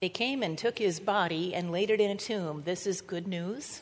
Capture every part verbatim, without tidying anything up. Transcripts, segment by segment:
They came and took his body and laid it in a tomb. This is good news.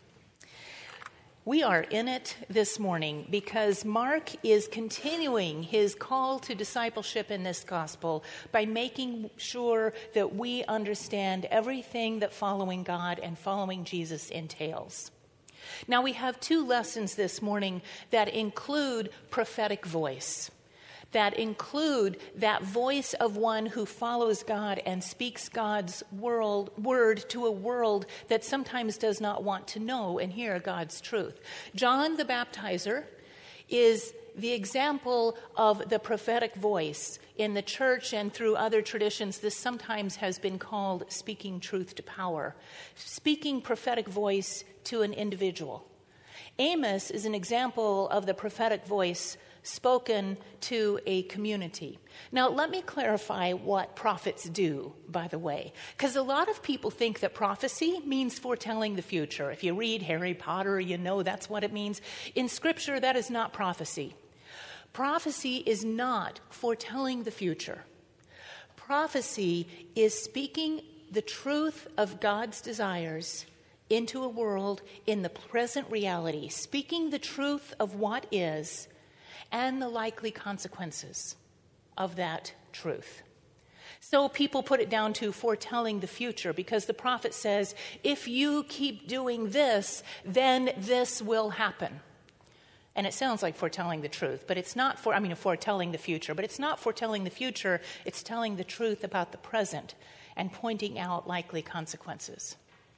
We are in it this morning because Mark is continuing his call to discipleship in this gospel by making sure that we understand everything that following God and following Jesus entails. Now, we have two lessons this morning that include prophetic voice, that include that voice of one who follows God and speaks God's world, word to a world that sometimes does not want to know and hear God's truth. John the Baptizer is the example of the prophetic voice. In the church and through other traditions, this sometimes has been called speaking truth to power, speaking prophetic voice to an individual. Amos is an example of the prophetic voice spoken to a community. Now, let me clarify what prophets do, by the way, because a lot of people think that prophecy means foretelling the future. If you read Harry Potter, you know that's what it means. In Scripture, that is not prophecy. Prophecy is not foretelling the future. Prophecy is speaking the truth of God's desires into a world in the present reality, speaking the truth of what is and the likely consequences of that truth. So people put it down to foretelling the future because the prophet says, if you keep doing this, then this will happen. And it sounds like foretelling the truth, but it's not for, I mean, foretelling the future, but it's not foretelling the future. It's telling the truth about the present and pointing out likely consequences.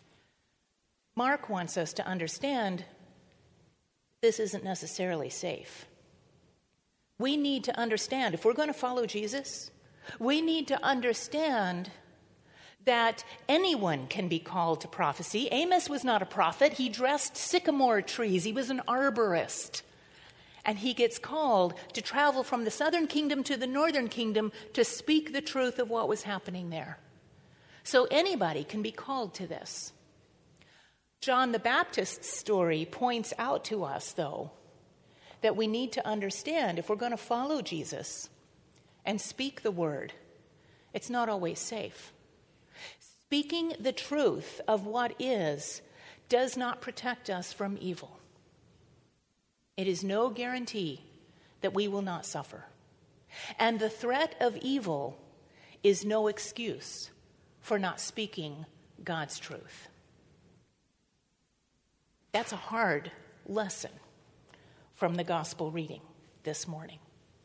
Mark wants us to understand this isn't necessarily safe. We need to understand, if we're going to follow Jesus, we need to understand that anyone can be called to prophecy. Amos was not a prophet. He dressed sycamore trees. He was an arborist. And he gets called to travel from the southern kingdom to the northern kingdom to speak the truth of what was happening there. So anybody can be called to this. John the Baptist's story points out to us, though, that we need to understand if we're going to follow Jesus and speak the word, it's not always safe. Speaking the truth of what is does not protect us from evil. It is no guarantee that we will not suffer. And the threat of evil is no excuse for not speaking God's truth. That's a hard lesson from the gospel reading this morning.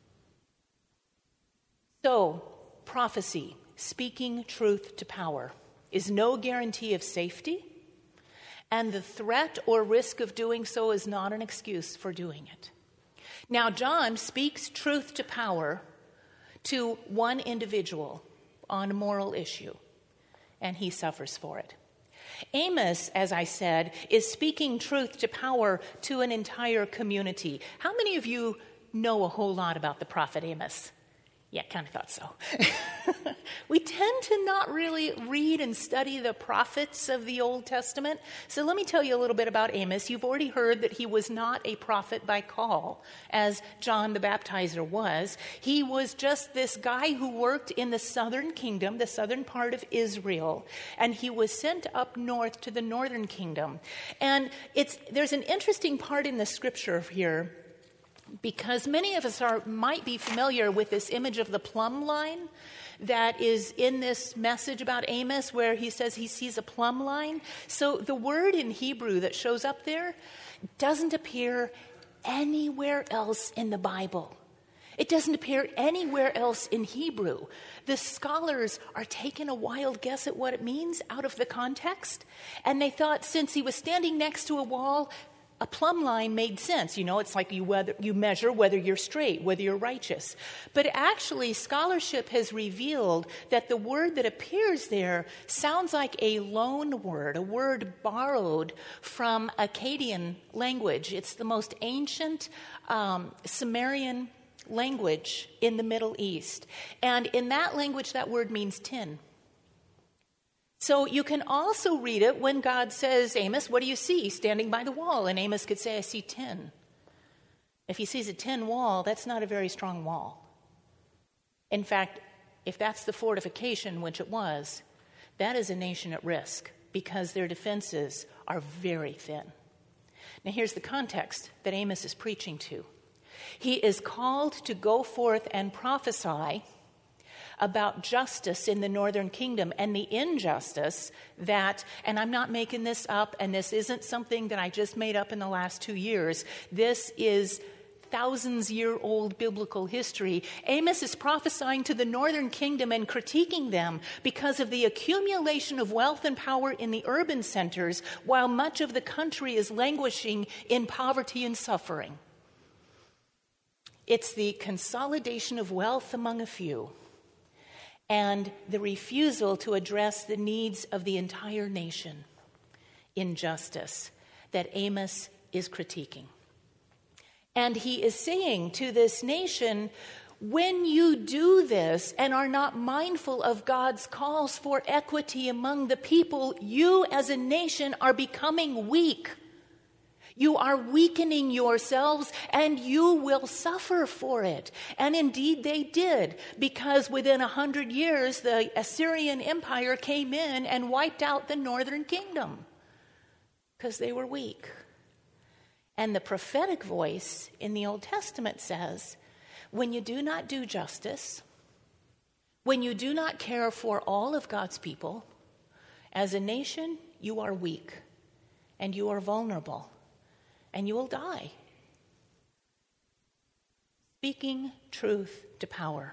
So, prophecy, speaking truth to power, is no guarantee of safety, and the threat or risk of doing so is not an excuse for doing it. Now, John speaks truth to power to one individual on a moral issue, and he suffers for it. Amos, as I said, is speaking truth to power to an entire community. How many of you know a whole lot about the prophet Amos? Yeah, kind of thought so. We tend to not really read and study the prophets of the Old Testament. So let me tell you a little bit about Amos. You've already heard that he was not a prophet by call, as John the Baptizer was. He was just this guy who worked in the southern kingdom, the southern part of Israel, and he was sent up north to the northern kingdom. And it's there's an interesting part in the scripture here, because many of us are might be familiar with this image of the plumb line that is in this message about Amos, where he says he sees a plumb line. So the word in Hebrew that shows up there doesn't appear anywhere else in the Bible. It doesn't appear anywhere else in Hebrew. The scholars are taking a wild guess at what it means out of the context, and they thought since he was standing next to a wall, a plumb line made sense. You know, it's like you whether you measure whether you're straight, whether you're righteous. But actually, scholarship has revealed that the word that appears there sounds like a loan word, a word borrowed from Akkadian language. It's the most ancient um, Sumerian language in the Middle East. And in that language, that word means tin. So you can also read it when God says, Amos, what do you see standing by the wall? And Amos could say, I see tin. If he sees a tin wall, that's not a very strong wall. In fact, if that's the fortification, which it was, that is a nation at risk because their defenses are very thin. Now here's the context that Amos is preaching to. He is called to go forth and prophesy about justice in the northern kingdom and the injustice that, and I'm not making this up, and this isn't something that I just made up in the last two years. This is thousands-year-old biblical history. Amos is prophesying to the northern kingdom and critiquing them because of the accumulation of wealth and power in the urban centers, while much of the country is languishing in poverty and suffering. It's the consolidation of wealth among a few and the refusal to address the needs of the entire nation in justice that Amos is critiquing. And he is saying to this nation, when you do this and are not mindful of God's calls for equity among the people, you as a nation are becoming weak. You are weakening yourselves, and you will suffer for it. And indeed they did, because within a hundred years, the Assyrian Empire came in and wiped out the northern kingdom because they were weak. And the prophetic voice in the Old Testament says, when you do not do justice, when you do not care for all of God's people, as a nation, you are weak and you are vulnerable and you will die. Speaking truth to power.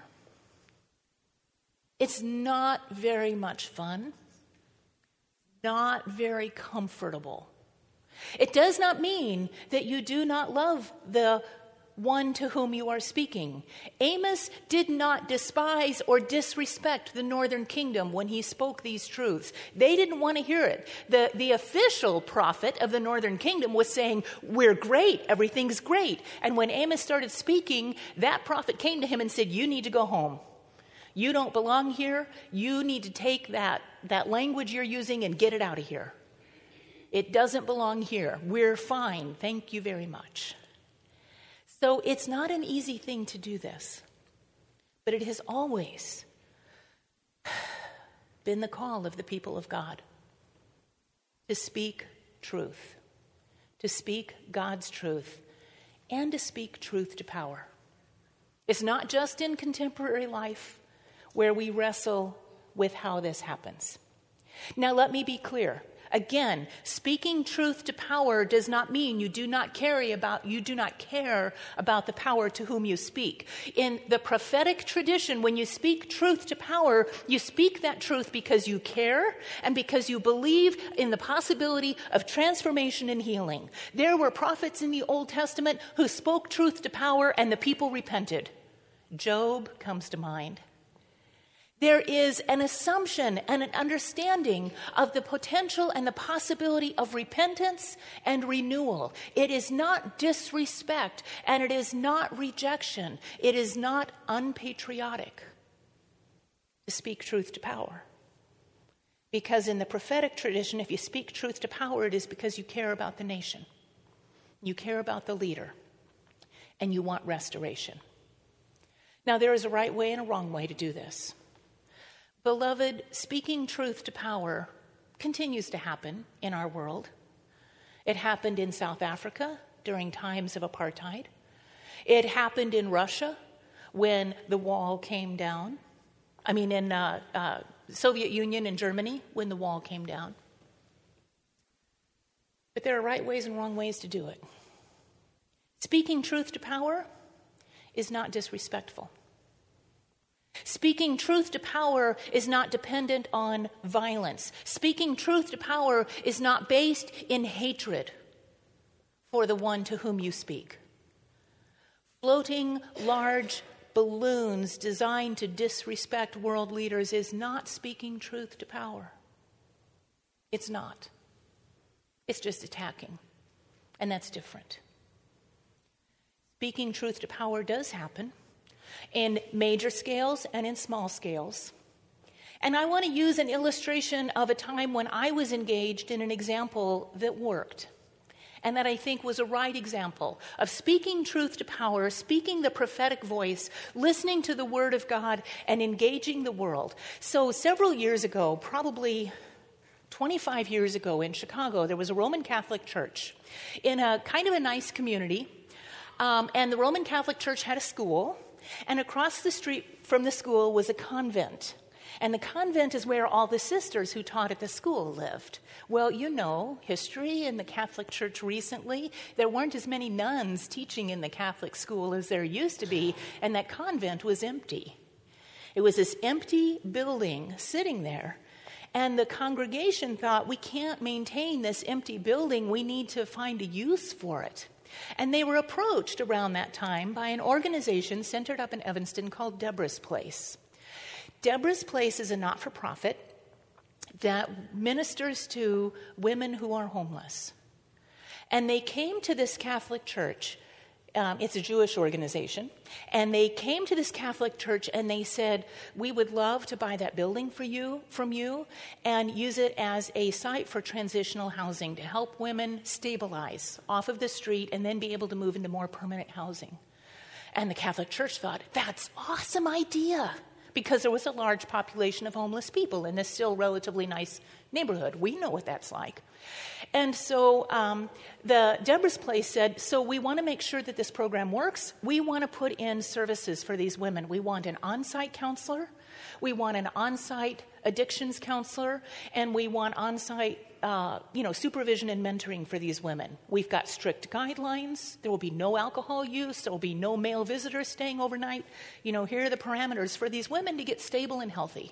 It's not very much fun, not very comfortable. It does not mean that you do not love the one to whom you are speaking. Amos did not despise or disrespect the northern kingdom when he spoke these truths. They didn't want to hear it. The, the official prophet of the northern kingdom was saying, we're great, everything's great. And when Amos started speaking, that prophet came to him and said, you need to go home. You don't belong here. You need to take that, that language you're using and get it out of here. It doesn't belong here. We're fine. Thank you very much. So it's not an easy thing to do this, but it has always been the call of the people of God to speak truth, to speak God's truth, and to speak truth to power. It's not just in contemporary life where we wrestle with how this happens. Now, let me be clear. Again, speaking truth to power does not mean you do not care about you do not care about the power to whom you speak. In the prophetic tradition, when you speak truth to power, you speak that truth because you care and because you believe in the possibility of transformation and healing. There were prophets in the Old Testament who spoke truth to power and the people repented. Job comes to mind. There is an assumption and an understanding of the potential and the possibility of repentance and renewal. It is not disrespect and it is not rejection. It is not unpatriotic to speak truth to power. Because in the prophetic tradition, if you speak truth to power, it is because you care about the nation. You care about the leader. And you want restoration. Now, there is a right way and a wrong way to do this. Beloved, speaking truth to power continues to happen in our world. It happened in South Africa during times of apartheid. It happened in Russia when the wall came down. I mean, in uh, uh, Soviet Union and Germany when the wall came down. But there are right ways and wrong ways to do it. Speaking truth to power is not disrespectful. Speaking truth to power is not dependent on violence. Speaking truth to power is not based in hatred for the one to whom you speak. Floating large balloons designed to disrespect world leaders is not speaking truth to power. It's not. It's just attacking. And that's different. Speaking truth to power does happen in major scales and in small scales. And I want to use an illustration of a time when I was engaged in an example that worked. And that I think was a right example of speaking truth to power, speaking the prophetic voice, listening to the word of God, and engaging the world. So several years ago, probably twenty-five years ago in Chicago, there was a Roman Catholic church in a kind of a nice community. Um, and the Roman Catholic Church had a school, and across the street from the school was a convent. And the convent is where all the sisters who taught at the school lived. Well, you know, history in the Catholic Church recently, there weren't as many nuns teaching in the Catholic school as there used to be, and that convent was empty. It was this empty building sitting there. And the congregation thought, we can't maintain this empty building. We need to find a use for it. And they were approached around that time by an organization centered up in Evanston called Deborah's Place. Deborah's Place is a not-for-profit that ministers to women who are homeless. And they came to this Catholic church. Um, it's a Jewish organization. And they came to this Catholic church and they said, we would love to buy that building for you, from you and use it as a site for transitional housing to help women stabilize off of the street and then be able to move into more permanent housing. And the Catholic Church thought, that's an awesome idea, because there was a large population of homeless people in this still relatively nice neighborhood. We know what that's like. And so um, the Deborah's Place said, so we want to make sure that this program works. We want to put in services for these women. We want an on-site counselor. We want an on-site addictions counselor. And we want on-site uh, you know, supervision and mentoring for these women. We've got strict guidelines. There will be no alcohol use. There will be no male visitors staying overnight. You know, here are the parameters for these women to get stable and healthy.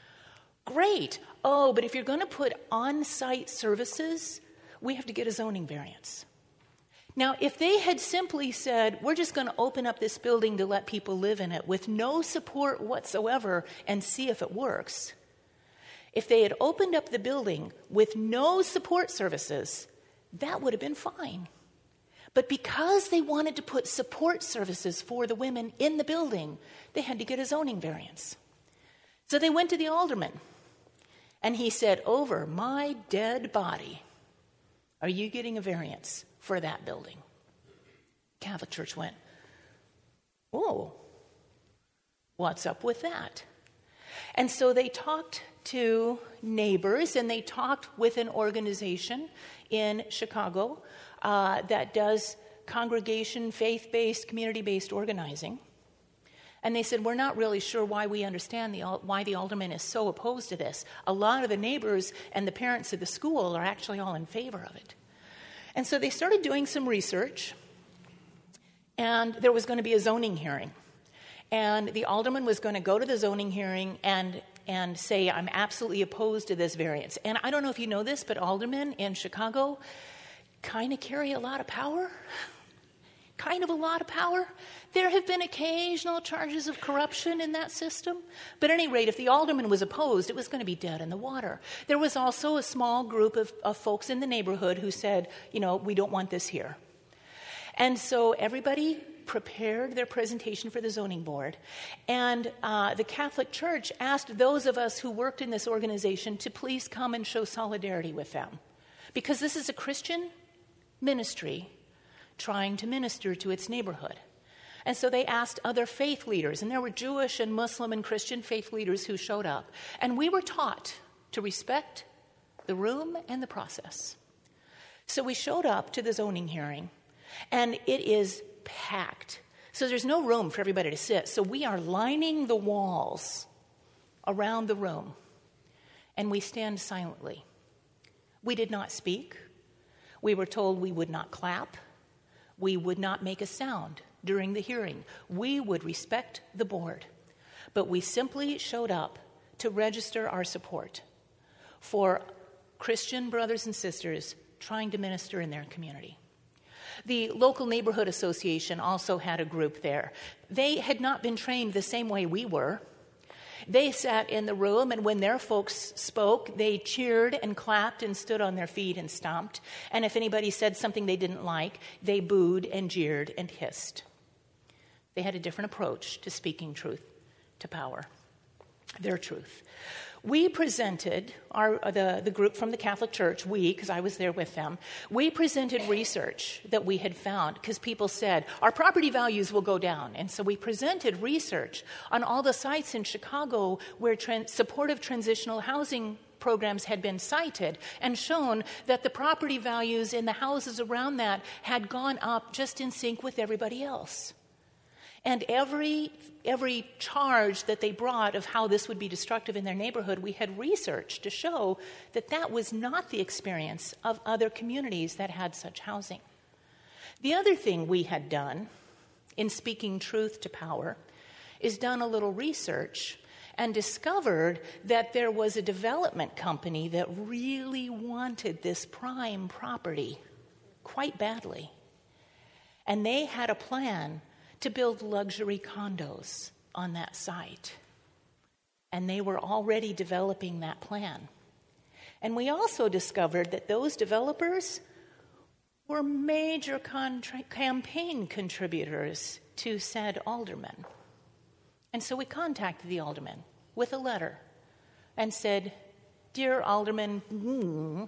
Great. Oh, but if you're going to put on-site services, we have to get a zoning variance. Now, if they had simply said, we're just going to open up this building to let people live in it with no support whatsoever and see if it works, if they had opened up the building with no support services, that would have been fine. But because they wanted to put support services for the women in the building, they had to get a zoning variance. So they went to the alderman, and he said, over my dead body, are you getting a variance for that building? Catholic Church went, oh, what's up with that? And so they talked to neighbors, and they talked with an organization in Chicago uh, that does congregation, faith-based, community-based organizing. And they said, we're not really sure why we understand the, why the alderman is so opposed to this. A lot of the neighbors and the parents of the school are actually all in favor of it. And so they started doing some research, and there was going to be a zoning hearing. And the alderman was going to go to the zoning hearing and, and say, I'm absolutely opposed to this variance. And I don't know if you know this, but aldermen in Chicago kind of carry a lot of power. Kind of a lot of power. There have been occasional charges of corruption in that system. But at any rate, if the alderman was opposed, it was going to be dead in the water. There was also a small group of, of folks in the neighborhood who said, you know, we don't want this here. And so everybody prepared their presentation for the zoning board. And uh, the Catholic Church asked those of us who worked in this organization to please come and show solidarity with them. Because this is a Christian ministry trying to minister to its neighborhood. And so they asked other faith leaders, and there were Jewish and Muslim and Christian faith leaders who showed up. And we were taught to respect the room and the process. So we showed up to the zoning hearing, and it is packed. So there's no room for everybody to sit. So we are lining the walls around the room, and we stand silently. We did not speak. We were told we would not clap. We would not make a sound during the hearing. We would respect the board. But we simply showed up to register our support for Christian brothers and sisters trying to minister in their community. The local neighborhood association also had a group there. They had not been trained the same way we were. They sat in the room, and when their folks spoke, they cheered and clapped and stood on their feet and stomped. And if anybody said something they didn't like, they booed and jeered and hissed. They had a different approach to speaking truth to power. their truth. We presented, our, the, the group from the Catholic Church, we, because I was there with them, we presented research that we had found because people said, our property values will go down. And so we presented research on all the sites in Chicago where tran- supportive transitional housing programs had been cited and shown that the property values in the houses around that had gone up just in sync with everybody else. And every every charge that they brought of how this would be destructive in their neighborhood, we had researched to show that that was not the experience of other communities that had such housing. The other thing we had done in speaking truth to power is done a little research and discovered that there was a development company that really wanted this prime property quite badly. And they had a plan to build luxury condos on that site. And they were already developing that plan. And we also discovered that those developers were major contra- campaign contributors to said alderman. And so we contacted the alderman with a letter and said, "Dear Alderman, mm,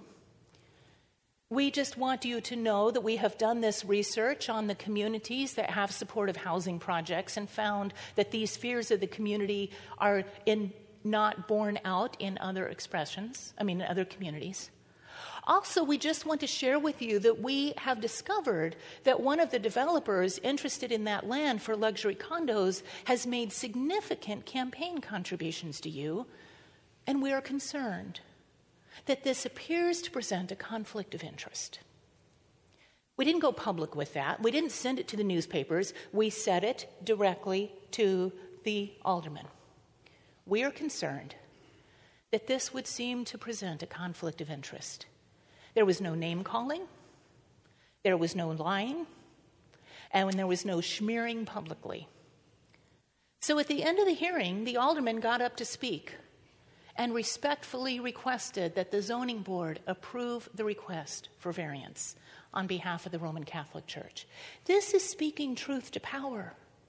we just want you to know that we have done this research on the communities that have supportive housing projects and found that these fears of the community are in, not borne out in other expressions, I mean, in other communities. Also, we just want to share with you that we have discovered that one of the developers interested in that land for luxury condos has made significant campaign contributions to you, and we are concerned that this appears to present a conflict of interest." We didn't go public with that. We didn't send it to the newspapers. We said it directly to the alderman. We are concerned that this would seem to present a conflict of interest. There was no name calling, there was no lying, and there was no smearing publicly. So at the end of the hearing, the alderman got up to speak and respectfully requested that the zoning board approve the request for variance on behalf of the Roman Catholic Church. This is speaking truth to power.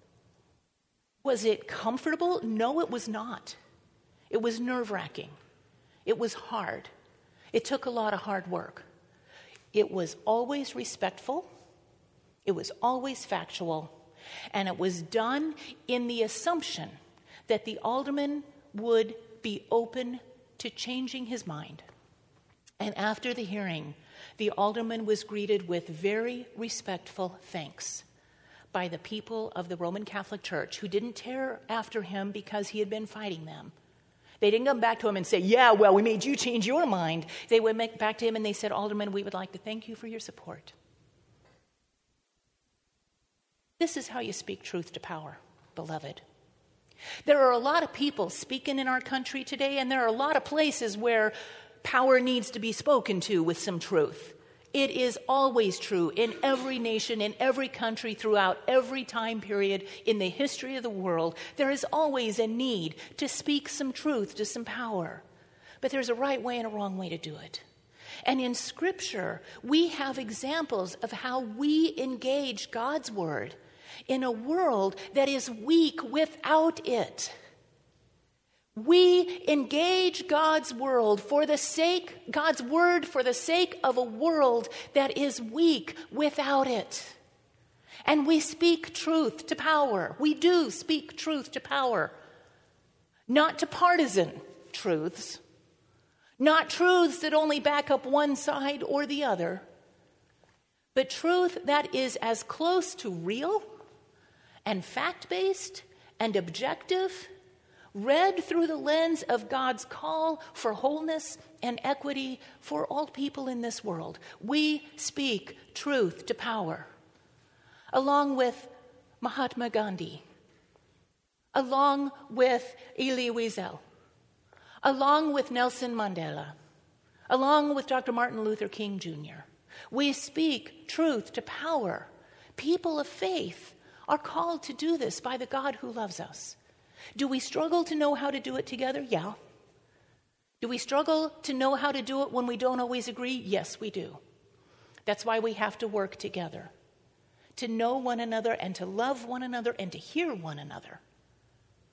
Was it comfortable? No, it was not. It was nerve-wracking. It was hard. It took a lot of hard work. It was always respectful. It was always factual. And it was done in the assumption that the alderman would be open to changing his mind. And after the hearing, the alderman was greeted with very respectful thanks by the people of the Roman Catholic Church, who didn't tear after him because he had been fighting them. They didn't come back to him and say, "Yeah, well, we made you change your mind." They went back to him and they said, "Alderman, we would like to thank you for your support." This is how you speak truth to power, beloved. There are a lot of people speaking in our country today, and there are a lot of places where power needs to be spoken to with some truth. It is always true in every nation, in every country, throughout every time period in the history of the world. There is always a need to speak some truth to some power. But there's a right way and a wrong way to do it. And in Scripture, we have examples of how we engage God's word in a world that is weak without it. We engage God's world for the sake, God's word for the sake of a world that is weak without it. And we speak truth to power. We do speak truth to power. Not to partisan truths. Not truths that only back up one side or the other. But truth that is as close to real and fact-based and objective, read through the lens of God's call for wholeness and equity for all people in this world. We speak truth to power, along with Mahatma Gandhi, along with Elie Wiesel, along with Nelson Mandela, along with Doctor Martin Luther King Junior We speak truth to power. People of faith are called to do this by the God who loves us. Do we struggle to know how to do it together? Yeah. Do we struggle to know how to do it when we don't always agree? Yes, we do. That's why we have to work together, to know one another and to love one another and to hear one another.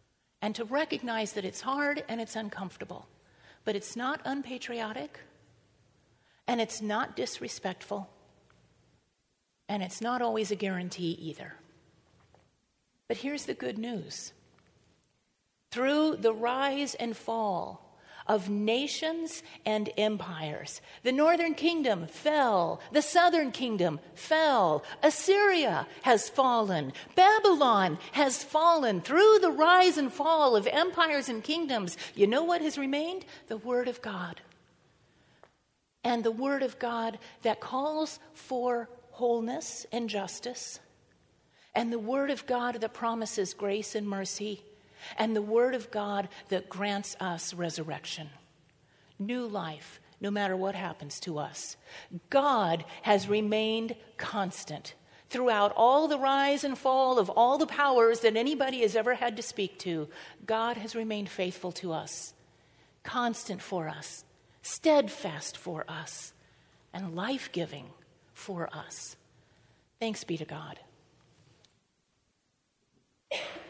and to recognize that it's hard and it's uncomfortable, but it's not unpatriotic, and it's not disrespectful, and it's not always a guarantee either. But here's the good news. Through the rise and fall of nations and empires, the northern kingdom fell, the southern kingdom fell, Assyria has fallen, Babylon has fallen. Through the rise and fall of empires and kingdoms, you know what has remained? The Word of God. And the Word of God that calls for wholeness and justice, and the Word of God that promises grace and mercy, and the Word of God that grants us resurrection, new life, no matter what happens to us. God has remained constant throughout all the rise and fall of all the powers that anybody has ever had to speak to. God has remained faithful to us, constant for us, steadfast for us, and life-giving for us. Thanks be to God.